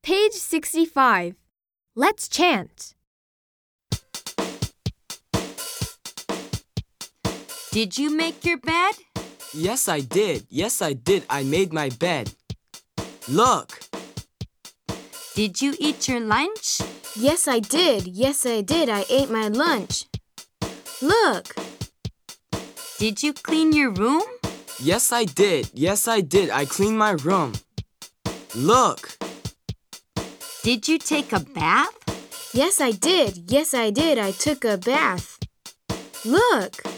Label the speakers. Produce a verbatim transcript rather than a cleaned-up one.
Speaker 1: Page sixty-five. Let's chant.
Speaker 2: Did you make your bed?
Speaker 3: Yes, I did. Yes, I did. I made my bed. Look!
Speaker 2: Did you eat your lunch?
Speaker 4: Yes, I did. Yes, I did. I ate my lunch. Look!
Speaker 2: Did you clean your room?
Speaker 3: Yes, I did. Yes, I did. I cleaned my room. Look!
Speaker 2: Did you take a bath?
Speaker 4: Yes, I did. Yes, I did. I took a bath. Look!